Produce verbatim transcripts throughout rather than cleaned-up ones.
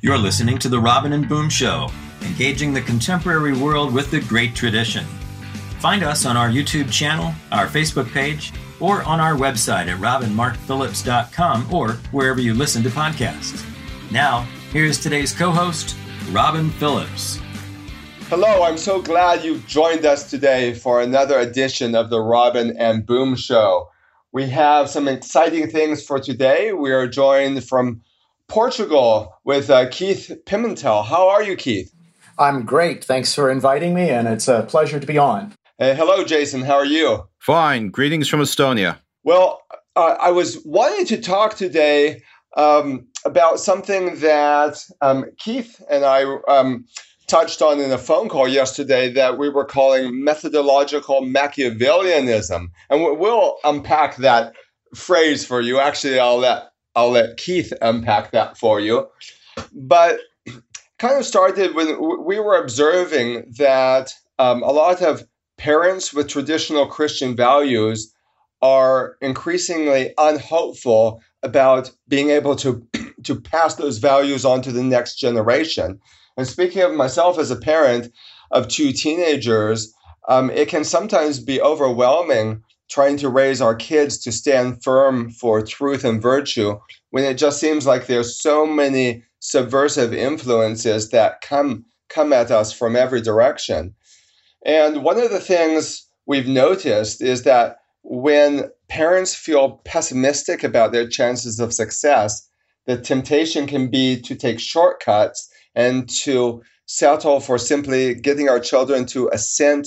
You're listening to The Robin and Boom Show, engaging the contemporary world with the great tradition. Find us on our YouTube channel, our Facebook page, or on our website at robin mark phillips dot com or wherever you listen to podcasts. Now, here's today's co-host, Robin Phillips. Hello, I'm so glad you've joined us today for another edition of The Robin and Boom Show. We have some exciting things for today. We are joined from Portugal with uh, Keith Pimentel. How are you, Keith? I'm great. Thanks for inviting me, and it's a pleasure to be on. Hey, hello, Jason. How are you? Fine. Greetings from Estonia. Well, uh, I was wanting to talk today um, about something that um, Keith and I um, touched on in a phone call yesterday that we were calling methodological Machiavellianism. And we'll unpack that phrase for you. Actually, I'll let I'll let Keith unpack that for you. But kind of started when we were observing that um, a lot of parents with traditional Christian values are increasingly unhopeful about being able to, to pass those values on to the next generation. And speaking of myself as a parent of two teenagers, um, it can sometimes be overwhelming trying to raise our kids to stand firm for truth and virtue when it just seems like there's so many subversive influences that come come at us from every direction. And one of the things we've noticed is that when parents feel pessimistic about their chances of success, the temptation can be to take shortcuts and to settle for simply getting our children to assent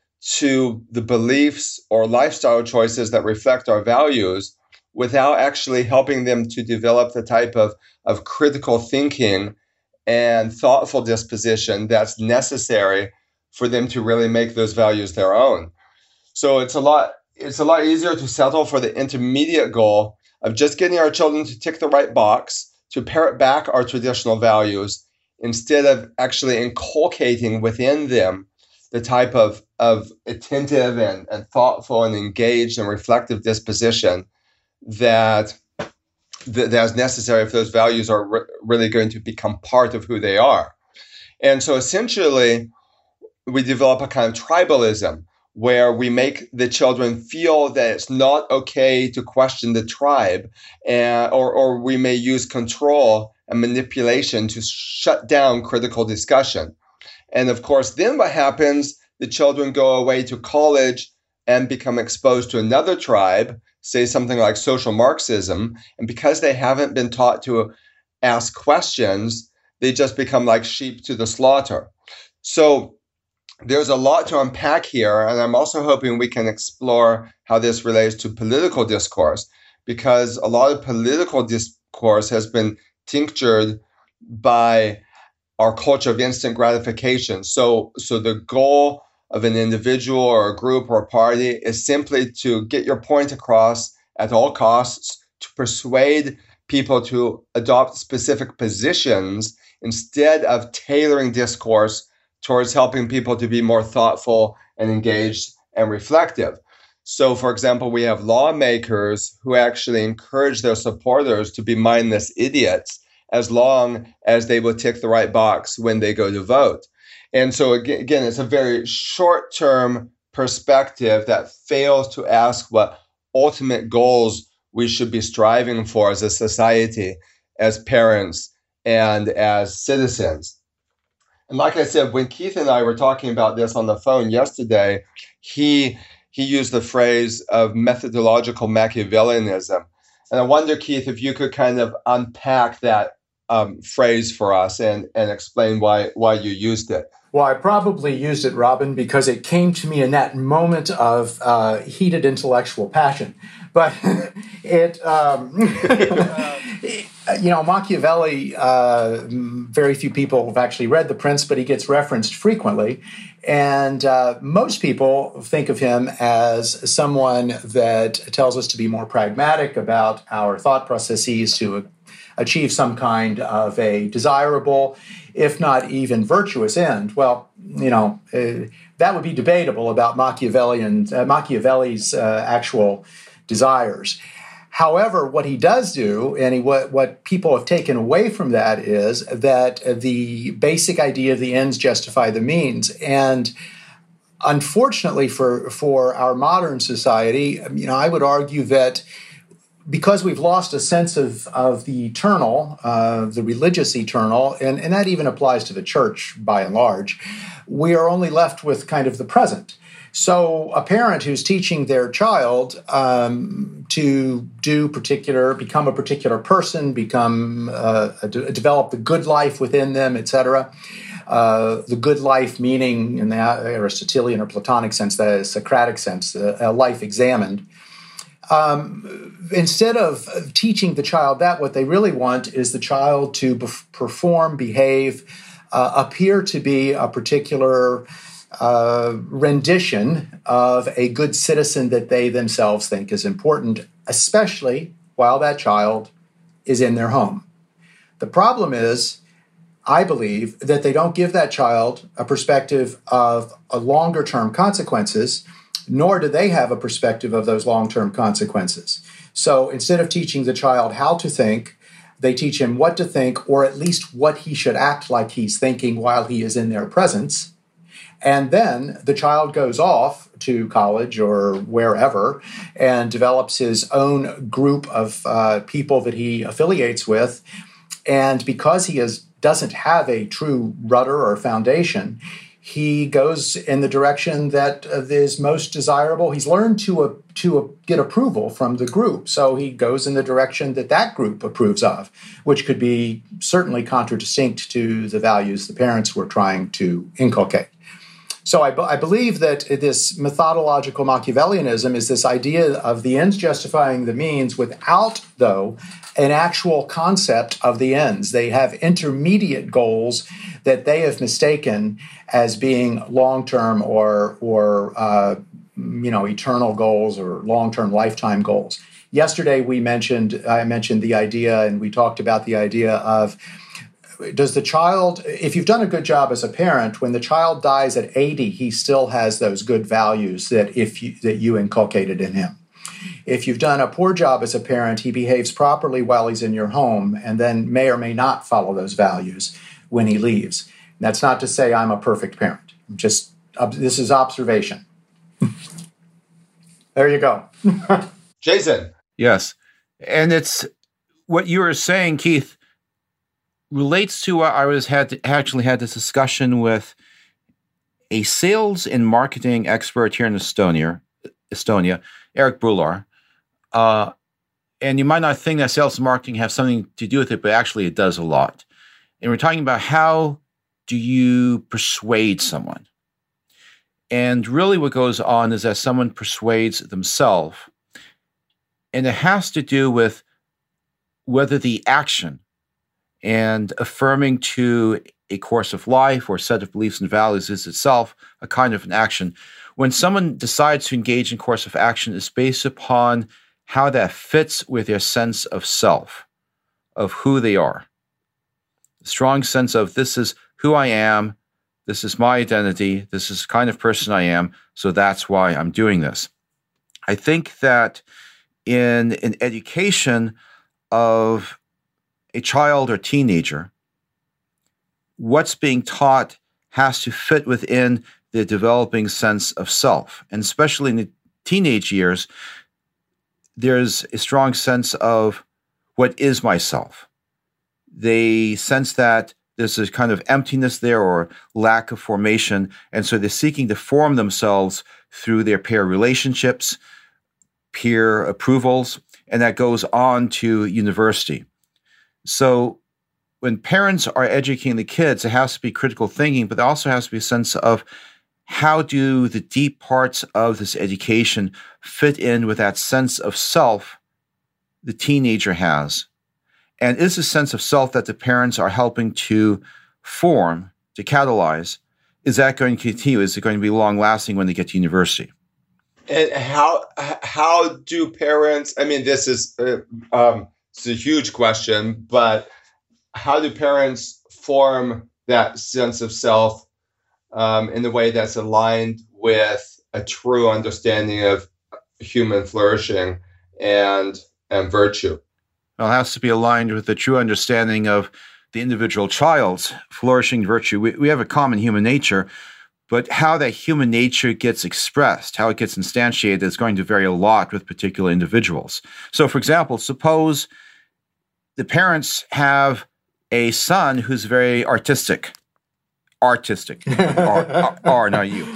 to the beliefs or lifestyle choices that reflect our values without actually helping them to develop the type of, of critical thinking and thoughtful disposition that's necessary for them to really make those values their own. So it's a lot it's a lot easier to settle for the intermediate goal of just getting our children to tick the right box, to parrot back our traditional values, instead of actually inculcating within them the type of, of attentive and, and thoughtful and engaged and reflective disposition that, that that's necessary if those values are re- really going to become part of who they are. And so essentially, we develop a kind of tribalism where we make the children feel that it's not okay to question the tribe, and, or, or we may use control and manipulation to shut down critical discussion. And of course, then what happens, the children go away to college and become exposed to another tribe, say something like social Marxism. And because they haven't been taught to ask questions, they just become like sheep to the slaughter. So there's a lot to unpack here. And I'm also hoping we can explore how this relates to political discourse, because a lot of political discourse has been tinctured by our culture of instant gratification. So, so the goal of an individual or a group or a party is simply to get your point across at all costs, to persuade people to adopt specific positions instead of tailoring discourse towards helping people to be more thoughtful and engaged and reflective. So, for example, we have lawmakers who actually encourage their supporters to be mindless idiots as long as they will tick the right box when they go to vote. And so, again, it's a very short-term perspective that fails to ask what ultimate goals we should be striving for as a society, as parents, and as citizens. And like I said, when Keith and I were talking about this on the phone yesterday, he he used the phrase of methodological Machiavellianism. And I wonder, Keith, if you could kind of unpack that um, phrase for us and, and explain why why you used it. Well, I probably used it, Robin, because it came to me in that moment of uh, heated intellectual passion. But it, um, you know, Machiavelli, uh, very few people have actually read The Prince, but he gets referenced frequently. And uh, most people think of him as someone that tells us to be more pragmatic about our thought processes to achieve some kind of a desirable, if not even virtuous end. Well, you know, uh, that would be debatable about Machiavellian, uh, Machiavelli's uh, actual desires. However, what he does do, and he, what, what people have taken away from that is that the basic idea of the ends justify the means. And unfortunately for, for our modern society, you know, I would argue that because we've lost a sense of, of the eternal, uh, the religious eternal, and, and that even applies to the church by and large, we are only left with kind of the present. So a parent who's teaching their child um, to do particular, become a particular person, become, uh, a, develop the good life within them, et cetera. Uh, the good life meaning in the Aristotelian or Platonic sense, the Socratic sense, a life examined. Um, instead of teaching the child that, what they really want is the child to be- perform, behave, uh, appear to be a particular uh, rendition of a good citizen that they themselves think is important, especially while that child is in their home. The problem is, I believe, that they don't give that child a perspective of a longer-term consequences, nor do they have a perspective of those long-term consequences. So instead of teaching the child how to think, they teach him what to think, or at least what he should act like he's thinking while he is in their presence. And then the child goes off to college or wherever and develops his own group of uh, people that he affiliates with. And because he is, doesn't have a true rudder or foundation, he goes in the direction that is most desirable. He's learned to uh, to uh, get approval from the group, so he goes in the direction that that group approves of, which could be certainly contradistinct to the values the parents were trying to inculcate. So I, I believe that this methodological Machiavellianism is this idea of the ends justifying the means without, though, an actual concept of the ends. They have intermediate goals that they have mistaken as being long-term or, or uh, you know, eternal goals or long-term lifetime goals. Yesterday we mentioned, I mentioned the idea, and we talked about the idea of, does the child, if you've done a good job as a parent, when the child dies at eighty, he still has those good values that if you, that you inculcated in him. If you've done a poor job as a parent, he behaves properly while he's in your home and then may or may not follow those values when he leaves. And that's not to say I'm a perfect parent. Just uh, this is observation. There you go. Jason. Yes. And it's what you were saying, Keith, relates to what I was had to, actually had this discussion with a sales and marketing expert here in Estonia, Estonia, Eric Bular. Uh, and you might not think that sales and marketing have something to do with it, but actually it does a lot. And we're talking about how do you persuade someone? And really what goes on is that someone persuades themselves. And it has to do with whether the action and affirming to a course of life or set of beliefs and values is itself a kind of an action. When someone decides to engage in course of action, it's based upon how that fits with their sense of self, of who they are. A strong sense of this is who I am, this is my identity, this is the kind of person I am, so that's why I'm doing this. I think that in an education of a child or teenager, what's being taught has to fit within the developing sense of self. And especially in the teenage years, there's a strong sense of what is myself. They sense that there's a kind of emptiness there or lack of formation. And so they're seeking to form themselves through their peer relationships, peer approvals, and that goes on to university. So when parents are educating the kids, it has to be critical thinking, but there also has to be a sense of how do the deep parts of this education fit in with that sense of self the teenager has? And is the sense of self that the parents are helping to form, to catalyze, is that going to continue? Is it going to be long-lasting when they get to university? And how how do parents, I mean, this is uh, um, it's a huge question, but how do parents form that sense of self um, in a way that's aligned with a true understanding of human flourishing and and virtue. Well, it has to be aligned with the true understanding of the individual child's flourishing virtue. We, we have a common human nature, but how that human nature gets expressed, how it gets instantiated, is going to vary a lot with particular individuals. So, for example, suppose the parents have a son who's very artistic. Artistic. R, R, R, not you.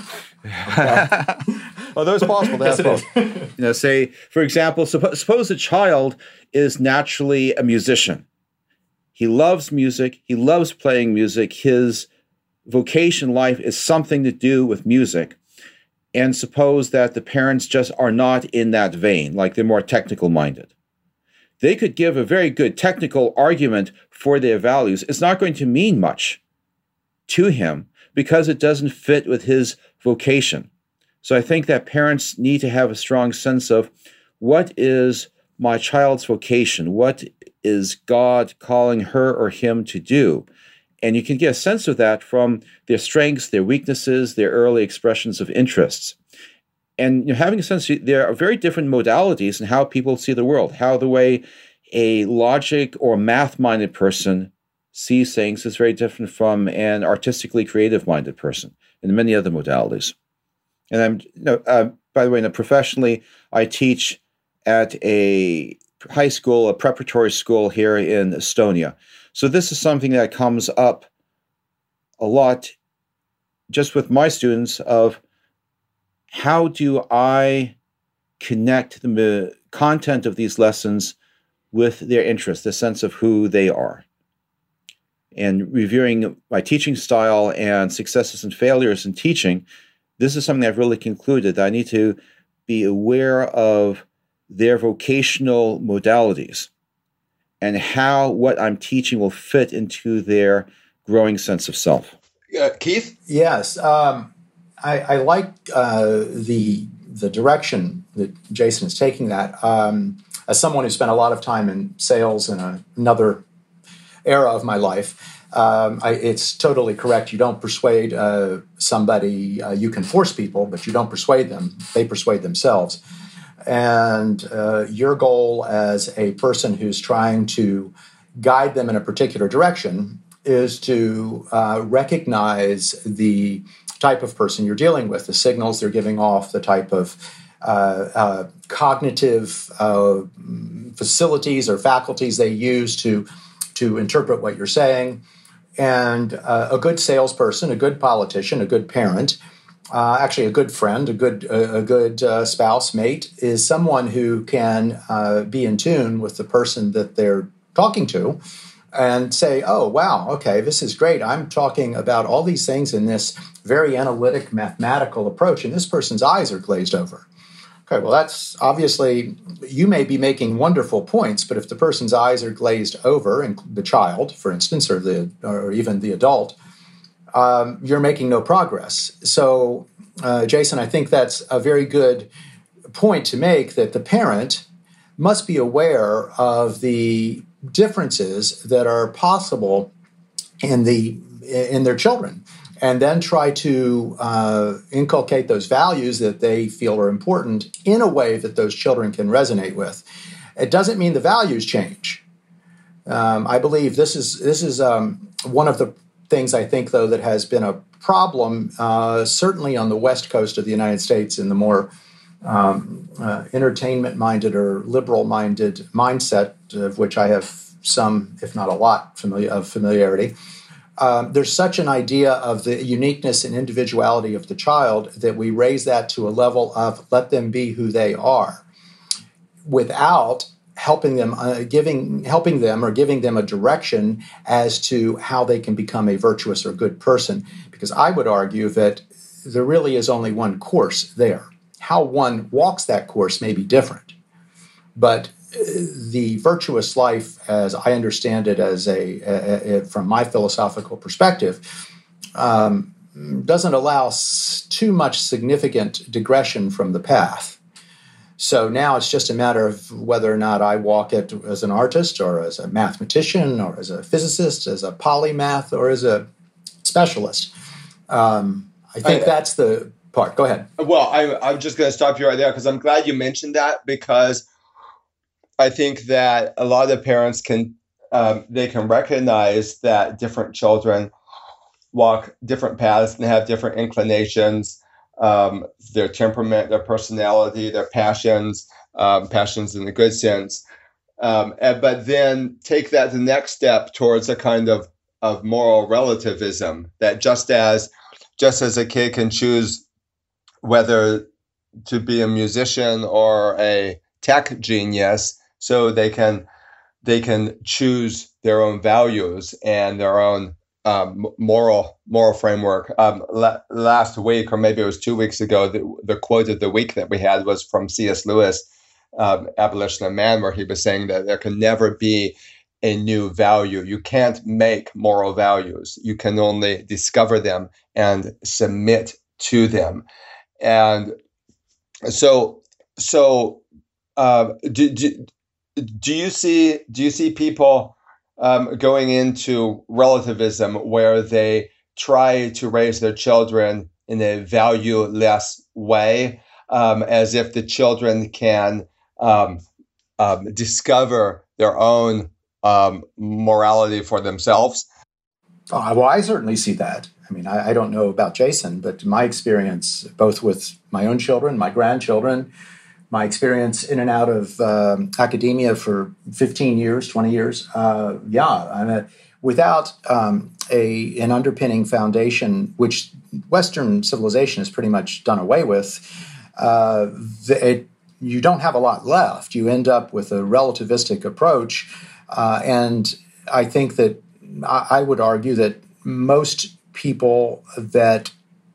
Although it's possible to have both. You know, say, for example, suppo- suppose a child is naturally a musician. He loves music. He loves playing music. His vocation in life is something to do with music. And suppose that the parents just are not in that vein, like they're more technical minded. They could give a very good technical argument for their values. It's not going to mean much to him because it doesn't fit with his vocation. So I think that parents need to have a strong sense of what is my child's vocation? What is God calling her or him to do? And you can get a sense of that from their strengths, their weaknesses, their early expressions of interests. And you know, having a sense, there are very different modalities in how people see the world, how the way a logic or math-minded person sees things is very different from an artistically creative-minded person and many other modalities. And I'm, you know, uh, by the way, you know, professionally, I teach at a high school, a preparatory school here in Estonia. So this is something that comes up a lot just with my students of how do I connect the content of these lessons with their interests, the sense of who they are. And reviewing my teaching style and successes and failures in teaching, this is something I've really concluded that I need to be aware of their vocational modalities and how what I'm teaching will fit into their growing sense of self. Uh, Keith? Yes. Um, I, I like uh, the the direction that Jason is taking that. Um, as someone who spent a lot of time in sales in a, another era of my life, um, I, it's totally correct. You don't persuade uh, somebody. Uh, you can force people, but you don't persuade them. They persuade themselves. And uh, your goal as a person who's trying to guide them in a particular direction is to uh, recognize the type of person you're dealing with, the signals they're giving off, the type of uh, uh, cognitive uh, facilities or faculties they use to, to interpret what you're saying. And uh, a good salesperson, a good politician, a good parent, Uh, actually, a good friend, a good a, a good uh, spouse, mate, is someone who can uh, be in tune with the person that they're talking to and say, oh, wow, okay, this is great. I'm talking about all these things in this very analytic, mathematical approach, and this person's eyes are glazed over. Okay, well, that's obviously, you may be making wonderful points, but if the person's eyes are glazed over, and the child, for instance, or the or even the adult, Um, you're making no progress. So, uh, Jason, I think that's a very good point to make, that the parent must be aware of the differences that are possible in the in their children, and then try to uh, inculcate those values that they feel are important in a way that those children can resonate with. It doesn't mean the values change. Um, I believe this is this is um, one of the things I think, though, that has been a problem, uh, certainly on the West Coast of the United States, in the more um, uh, entertainment-minded or liberal-minded mindset, of which I have some, if not a lot, familiar, of familiarity. Um, there's such an idea of the uniqueness and individuality of the child that we raise that to a level of let them be who they are, without helping them, uh, giving, helping them or giving them a direction as to how they can become a virtuous or good person. Because I would argue that there really is only one course there. How one walks that course may be different. But the virtuous life, as I understand it, as a, a, a from my philosophical perspective, um, doesn't allow too much significant digression from the path. So now it's just a matter of whether or not I walk it as an artist or as a mathematician or as a physicist, as a polymath or as a specialist. Um, I think I, that's the part. Go ahead. Well, I, I'm just going to stop you right there because I'm glad you mentioned that, because I think that a lot of parents can um, they can recognize that different children walk different paths and have different inclinations, um, their temperament, their personality, their passions, um, passions in the good sense. Um, and, but then take that the next step towards a kind of, of moral relativism, that just as just as a kid can choose whether to be a musician or a tech genius, so they can they can choose their own values and their own um, moral moral framework. Um, la- last week, or maybe it was two weeks ago, the, the quote of the week that we had was from C S Lewis, um, Abolition of Man, where he was saying that there can never be a new value. You can't make moral values. You can only discover them and submit to them. And so, so uh, do, do, do you see do you see people um, going into relativism where they try to raise their children in a valueless way, um, as if the children can um, um, discover their own um, morality for themselves? Oh, well, I certainly see that. I mean, I, I don't know about Jason, but my experience, both with my own children, my grandchildren, my experience in and out of um, academia for fifteen years, twenty years, uh, yeah, I mean, without um, a an underpinning foundation, which Western civilization has pretty much done away with, uh, it, you don't have a lot left. You end up with a relativistic approach, uh, and I think that I, I would argue that most people that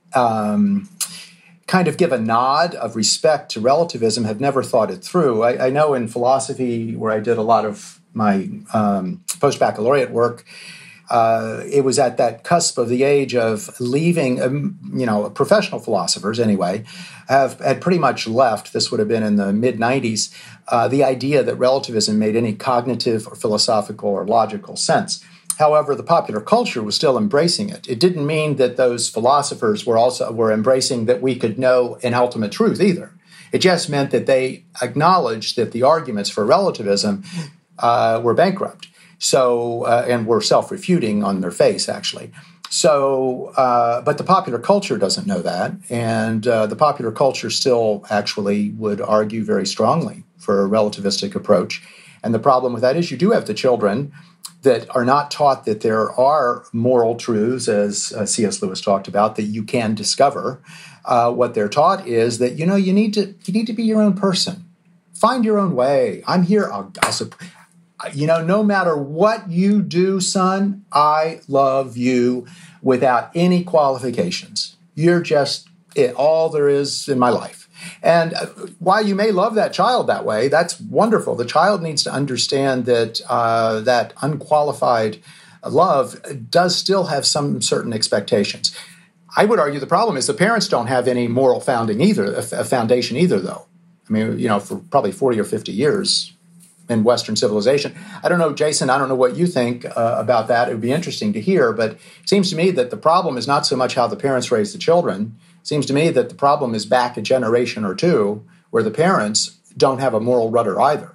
um, kind of give a nod of respect to relativism have never thought it through. I, I know in philosophy, where I did a lot of my um, post-baccalaureate work, uh, it was at that cusp of the age of leaving, um, you know, professional philosophers anyway, have had pretty much left, this would have been in the mid nineties, uh, the idea that relativism made any cognitive or philosophical or logical sense. However, the popular culture was still embracing it. It didn't mean that those philosophers were also were embracing that we could know an ultimate truth either. It just meant that they acknowledged that the arguments for relativism uh, were bankrupt, so uh, and were self-refuting on their face, actually. So, uh, but the popular culture doesn't know that, and uh, the popular culture still actually would argue very strongly for a relativistic approach. And the problem with that is you do have the children that are not taught that there are moral truths, as uh, C S Lewis talked about, that you can discover. Uh, what they're taught is that, you know, you need to you need to be your own person. Find your own way. I'm here. I'll, I'll, you know, no matter what you do, son, I love you without any qualifications. You're just it, all there is in my life. And while you may love that child that way, that's wonderful. The child needs to understand that uh, that unqualified love does still have some certain expectations. I would argue the problem is the parents don't have any moral founding either, a foundation either, though. I mean, you know, for probably forty or fifty years in Western civilization. I don't know, Jason, I don't know what you think uh, about that. It would be interesting to hear, but it seems to me that the problem is not so much how the parents raise the children. It seems to me that the problem is back a generation or two where the parents don't have a moral rudder either.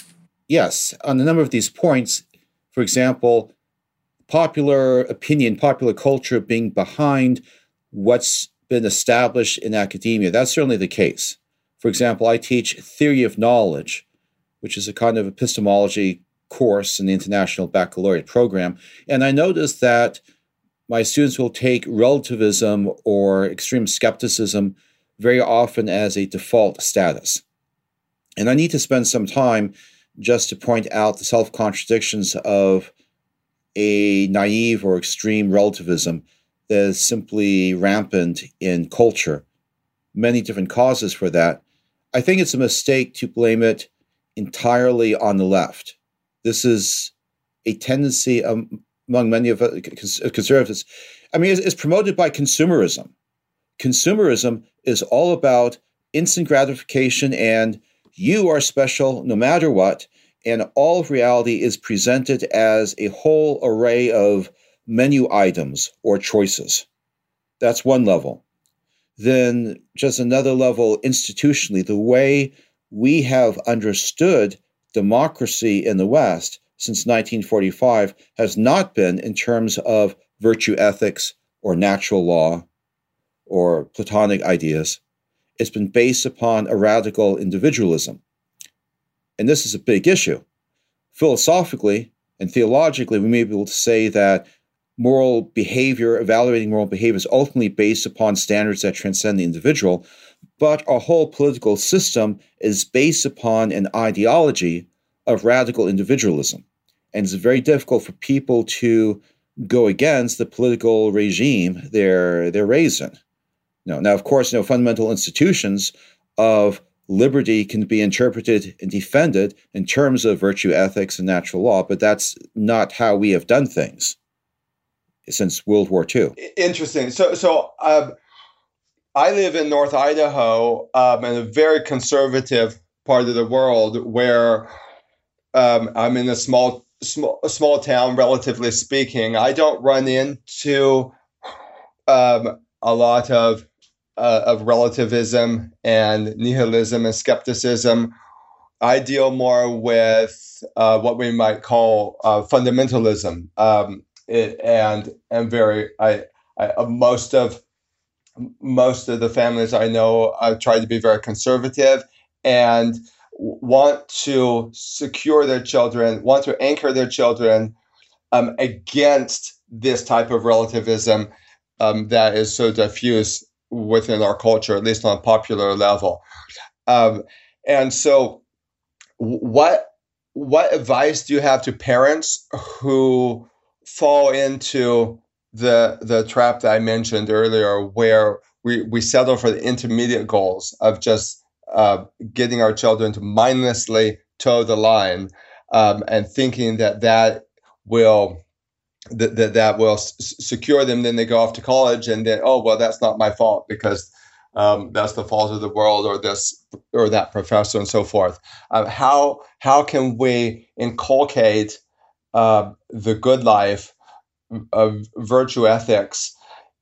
Yes, on a number of these points, for example, popular opinion, popular culture being behind what's been established in academia, that's certainly the case. For example, I teach theory of knowledge, which is a kind of epistemology course in the International Baccalaureate program, and I noticed that my students will take relativism or extreme skepticism very often as a default status. And I need to spend some time just to point out the self-contradictions of a naive or extreme relativism that is simply rampant in culture. Many different causes for that. I think it's a mistake to blame it entirely on the left. This is a tendency um, among many of uh, conservatives. I mean, it's, it's promoted by consumerism. Consumerism is all about instant gratification and you are special no matter what, and all of reality is presented as a whole array of menu items or choices. That's one level. Then just another level institutionally, the way we have understood democracy in the West since nineteen forty-five has not been in terms of virtue ethics or natural law or Platonic ideas. It's been based upon a radical individualism. And this is a big issue. Philosophically and theologically, we may be able to say that moral behavior, evaluating moral behavior, is ultimately based upon standards that transcend the individual, but our whole political system is based upon an ideology of radical individualism. And it's very difficult for people to go against the political regime they're, they're raised in. Now, now, of course, you know, fundamental institutions of liberty can be interpreted and defended in terms of virtue ethics and natural law, but that's not how we have done things since World War Two. Interesting. So, so um, I live in North Idaho, um, in a very conservative part of the world, where um, I'm in a small, small, a small town, relatively speaking. I don't run into um, a lot of uh, of relativism and nihilism and skepticism. I deal more with uh, what we might call uh, fundamentalism. Um, It, and and very I, I most of most of the families I know uh, try to be very conservative and want to secure their children, want to anchor their children um, against this type of relativism um, that is so diffuse within our culture, at least on a popular level. Um, and so, what what advice do you have to parents who fall into the the trap that I mentioned earlier, where we, we settle for the intermediate goals of just uh, getting our children to mindlessly toe the line, um, and thinking that that will that that, that will s- secure them. Then they go off to college, and then oh well, that's not my fault because um, that's the fault of the world or this or that professor and so forth. Uh, how how can we inculcate Uh, the good life of virtue ethics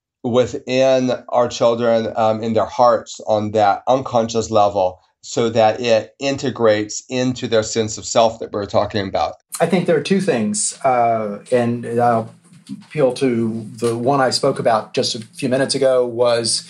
within our children, um, in their hearts on that unconscious level, so that it integrates into their sense of self that we're talking about? I think there are two things, uh, and I'll appeal to the one I spoke about just a few minutes ago, was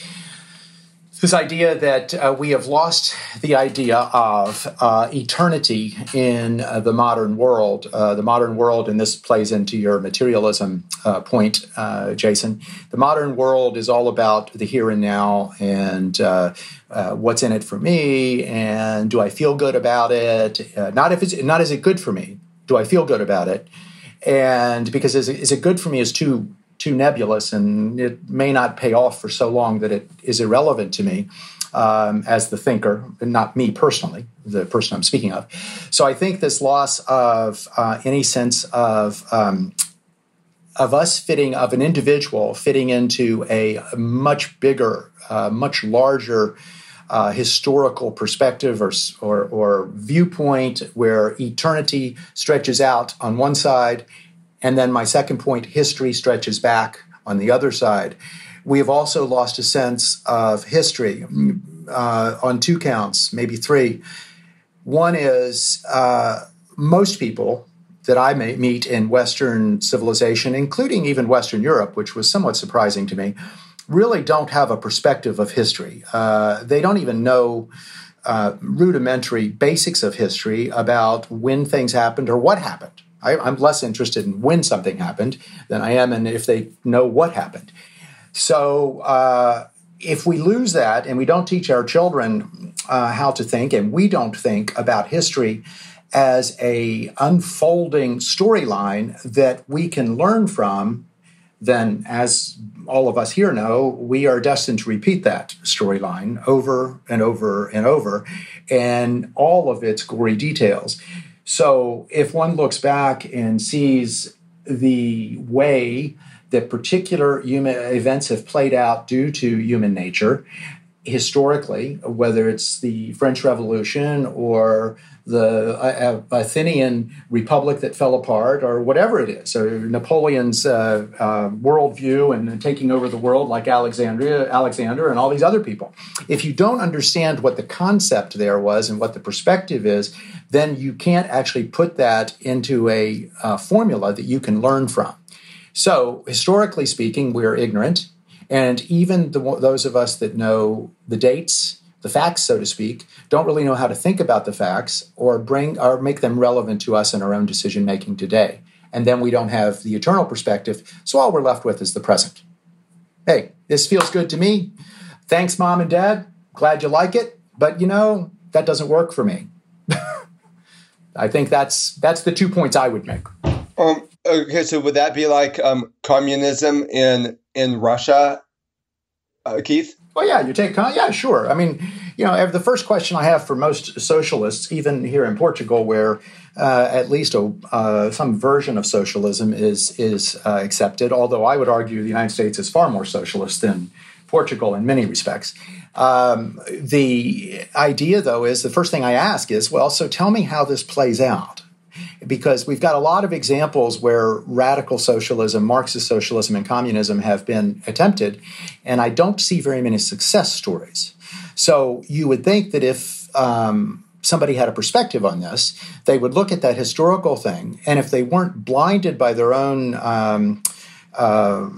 this idea that uh, we have lost the idea of uh, eternity in uh, the modern world. Uh, the modern world, and this plays into your materialism uh, point, uh, Jason. The modern world is all about the here and now and uh, uh, what's in it for me, and do I feel good about it? Uh, not if it's not is it good for me? Do I feel good about it? And because is it, is it good for me is too too nebulous, and it may not pay off for so long that it is irrelevant to me um, as the thinker, and not me personally, the person I'm speaking of. So I think this loss of uh, any sense of um, of us fitting, of an individual fitting into a much bigger, uh, much larger uh, historical perspective or, or or viewpoint, where eternity stretches out on one side, and then my second point, history stretches back on the other side. We have also lost a sense of history uh, on two counts, maybe three. One is uh, most people that I may meet in Western civilization, including even Western Europe, which was somewhat surprising to me, really don't have a perspective of history. Uh, they don't even know uh, rudimentary basics of history about when things happened or what happened. I, I'm less interested in when something happened than I am in if they know what happened. So uh, if we lose that and we don't teach our children uh, how to think, and we don't think about history as a unfolding storyline that we can learn from, then as all of us here know, we are destined to repeat that storyline over and over and over, and all of its gory details. So if one looks back and sees the way that particular human events have played out due to human nature, historically, whether it's the French Revolution or the uh, Athenian Republic that fell apart, or whatever it is, or Napoleon's uh, uh, worldview and taking over the world like Alexandria, Alexander and all these other people. If you don't understand what the concept there was and what the perspective is, then you can't actually put that into a uh, formula that you can learn from. So historically speaking, we're ignorant. And even the, those of us that know the dates, the facts, so to speak, don't really know how to think about the facts or bring or make them relevant to us in our own decision-making today. And then we don't have the eternal perspective, so all we're left with is the present. Hey, this feels good to me. Thanks, Mom and Dad. Glad you like it. But, you know, that doesn't work for me. I think that's that's the two points I would make. Um, okay, so would that be like um, communism in in Russia, uh, Keith? Well, yeah, you take, yeah, sure. I mean, you know, the first question I have for most socialists, even here in Portugal, where uh, at least a, uh, some version of socialism is is uh, accepted, although I would argue the United States is far more socialist than Portugal in many respects. Um, the idea, though, is the first thing I ask is, well, so tell me how this plays out. Because we've got a lot of examples where radical socialism, Marxist socialism, and communism have been attempted, and I don't see very many success stories. So you would think that if um, somebody had a perspective on this, they would look at that historical thing, and if they weren't blinded by their own um, uh,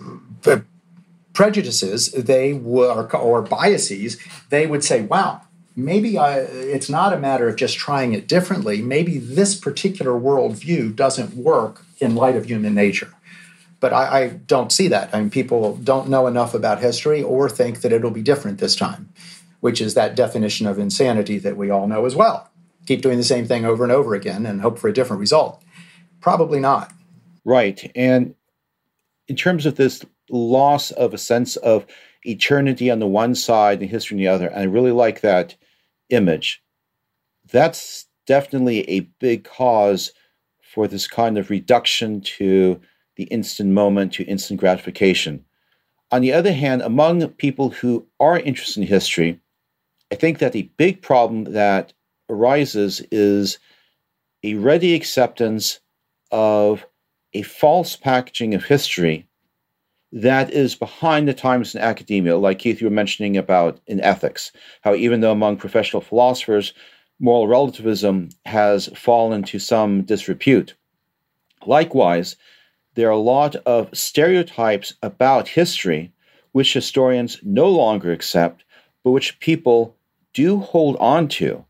prejudices, they would, or, or biases, they would say, wow, maybe I, it's not a matter of just trying it differently. Maybe this particular worldview doesn't work in light of human nature. But I, I don't see that. I mean, people don't know enough about history or think that it'll be different this time, which is that definition of insanity that we all know as well. Keep doing the same thing over and over again and hope for a different result. Probably not. Right. And in terms of this loss of a sense of eternity on the one side and history on the other, and I really like that image, that's definitely a big cause for this kind of reduction to the instant moment, to instant gratification. On the other hand, among people who are interested in history, I think that the big problem that arises is a ready acceptance of a false packaging of history that is behind the times in academia, like Keith, you were mentioning about in ethics, how even though among professional philosophers, moral relativism has fallen to some disrepute. Likewise, there are a lot of stereotypes about history which historians no longer accept, but which people do hold on to.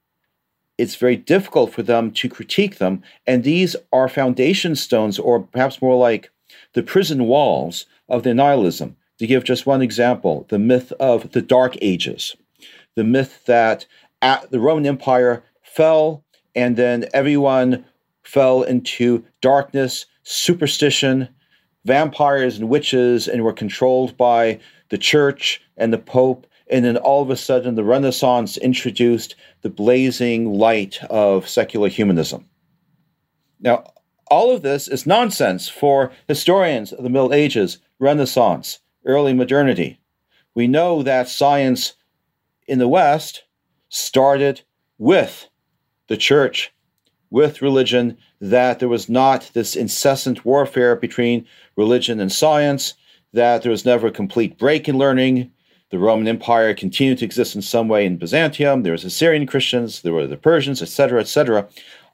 It's very difficult for them to critique them, and these are foundation stones, or perhaps more like the prison walls of their nihilism. To give just one example, the myth of the Dark Ages, the myth that the Roman Empire fell and then everyone fell into darkness, superstition, vampires and witches, and were controlled by the church and the Pope. And then all of a sudden, the Renaissance introduced the blazing light of secular humanism. Now, all of this is nonsense for historians of the Middle Ages, Renaissance, early modernity. We know that science in the West started with the church, with religion, that there was not this incessant warfare between religion and science, that there was never a complete break in learning. The Roman Empire continued to exist in some way in Byzantium. There was Assyrian Christians, there were the Persians, et cetera, et cetera.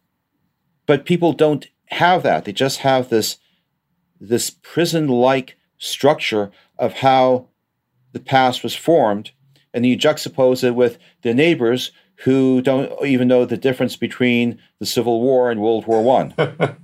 But people don't have that. They just have this, this prison-like structure of how the past was formed, and then you juxtapose it with their neighbors who don't even know the difference between the Civil War and World War One.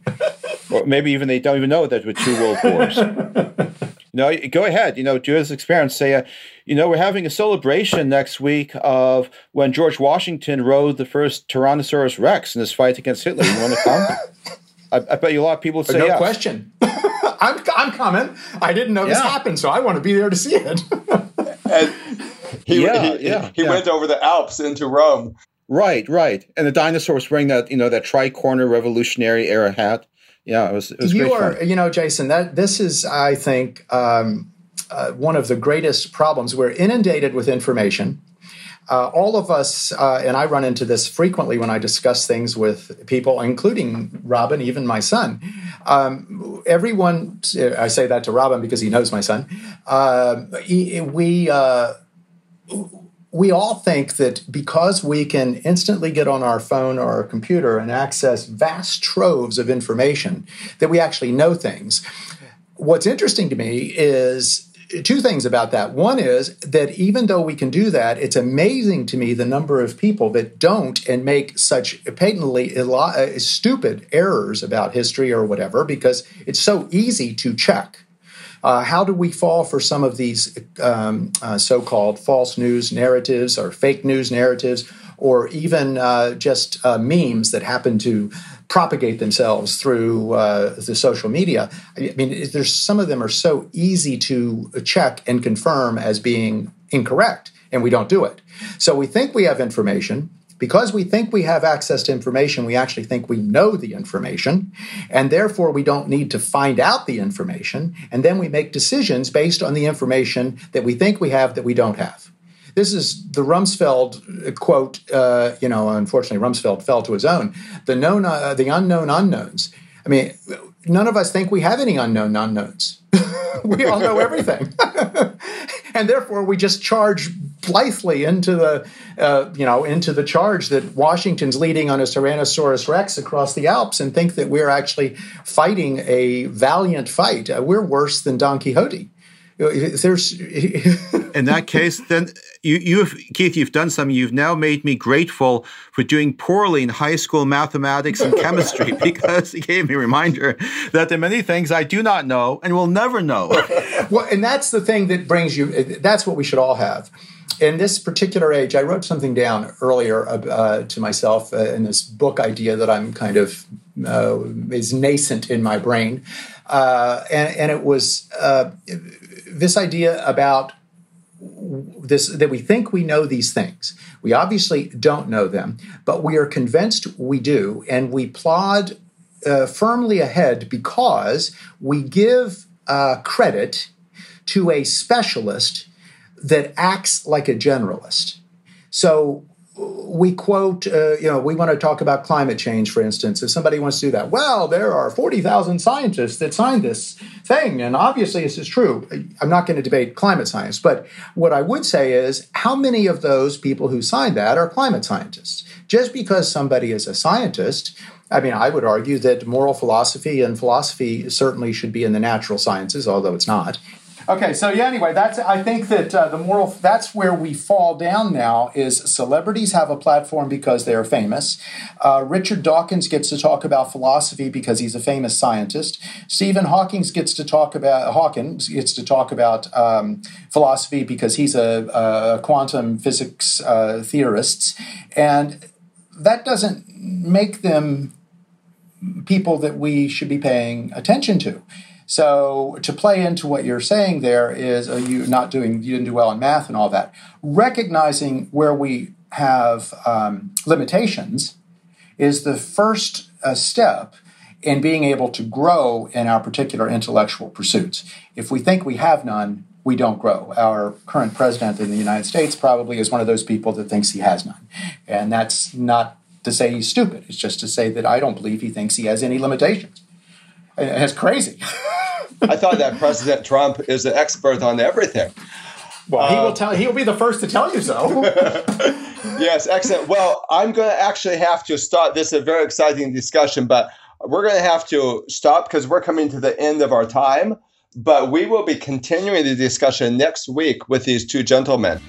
Or maybe even they don't even know that there were two world wars. You know, go ahead, you know, do this experience. Say, uh, you know, we're having a celebration next week of when George Washington rode the first Tyrannosaurus Rex in his fight against Hitler. You want to come? I, I bet you a lot of people would say no yes. question. I'm, I'm coming. I didn't know this Yeah. happened, so I want to be there to see it. And he, Yeah, he, yeah, he yeah. went over the Alps into Rome. Right, right. And the dinosaur was wearing that, you know, that tri-corner Revolutionary era hat. Yeah, it was, it was You great are, fun. you know, Jason, that this is, I think, um, uh, one of the greatest problems. We're inundated with information. Uh, all of us, uh, and I run into this frequently when I discuss things with people, including Robin, even my son. Um, everyone, I say that to Robin because he knows my son. Uh, he, we uh, we all think that because we can instantly get on our phone or our computer and access vast troves of information, that we actually know things. What's interesting to me is two things about that. One is that even though we can do that, it's amazing to me the number of people that don't and make such patently illo- stupid errors about history or whatever, because it's so easy to check. Uh, how do we fall for some of these um, uh, so-called false news narratives or fake news narratives, or even uh, just uh, memes that happen to propagate themselves through uh, the social media? I mean, there's some of them are so easy to check and confirm as being incorrect, and we don't do it. So we think we have information. Because we think we have access to information, we actually think we know the information, and therefore we don't need to find out the information, and then we make decisions based on the information that we think we have that we don't have. This is the Rumsfeld quote, uh, you know, unfortunately Rumsfeld fell to his own, the known, uh, the unknown unknowns. I mean, none of us think we have any unknown unknowns. We all know everything. And therefore we just charge blithely into the, uh, you know, into the charge that Washington's leading on a Tyrannosaurus Rex across the Alps and think that we're actually fighting a valiant fight. Uh, we're worse than Don Quixote. There's in that case, then you, you've Keith, you've done something. You've now made me grateful for doing poorly in high school mathematics and chemistry, because it gave me a reminder that there are many things I do not know and will never know. Well, and that's the thing that brings you. That's what we should all have. In this particular age, I wrote something down earlier uh, to myself uh, in this book idea that I'm kind of uh, is nascent in my brain, uh, and, and it was. Uh, This idea about this, that we think we know these things. We obviously don't know them, but we are convinced we do, and we plod uh, firmly ahead because we give uh, credit to a specialist that acts like a generalist. So we quote, uh, you know, we want to talk about climate change, for instance. If somebody wants to do that, well, there are forty thousand scientists that signed this thing, and obviously this is true. I'm not going to debate climate science, but what I would say is how many of those people who signed that are climate scientists? Just because somebody is a scientist, I mean, I would argue that moral philosophy and philosophy certainly should be in the natural sciences, although it's not. Okay, so yeah, anyway, that's, I think that uh, the moral, that's where we fall down now, is celebrities have a platform because they are famous. Uh, Richard Dawkins gets to talk about philosophy because he's a famous scientist. Stephen Hawking gets to talk about, Hawkins gets to talk about um, philosophy because he's a, a quantum physics uh, theorist. And that doesn't make them people that we should be paying attention to. So to play into what you're saying there is, uh, you not doing, you didn't do well in math and all that. Recognizing where we have um, limitations is the first uh, step in being able to grow in our particular intellectual pursuits. If we think we have none, we don't grow. Our current president in the United States probably is one of those people that thinks he has none. And that's not to say he's stupid. It's just to say that I don't believe he thinks he has any limitations. It's crazy. I thought that President Trump is an expert on everything. Well, uh, he will tell. He'll be the first to tell you so. Yes, excellent. Well, I'm going to actually have to stop. This is a very exciting discussion, but we're going to have to stop because we're coming to the end of our time. But we will be continuing the discussion next week with these two gentlemen.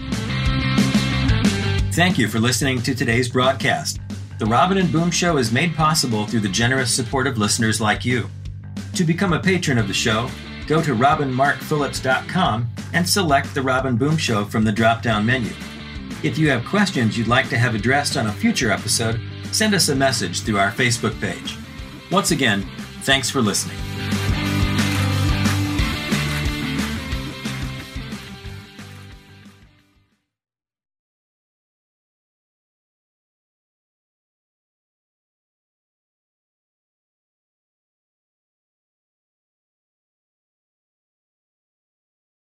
Thank you for listening to today's broadcast. The Robin and Boom Show is made possible through the generous support of listeners like you. To become a patron of the show, go to robin mark phillips dot com and select The Robin Boom Show from the drop-down menu. If you have questions you'd like to have addressed on a future episode, send us a message through our Facebook page. Once again, thanks for listening.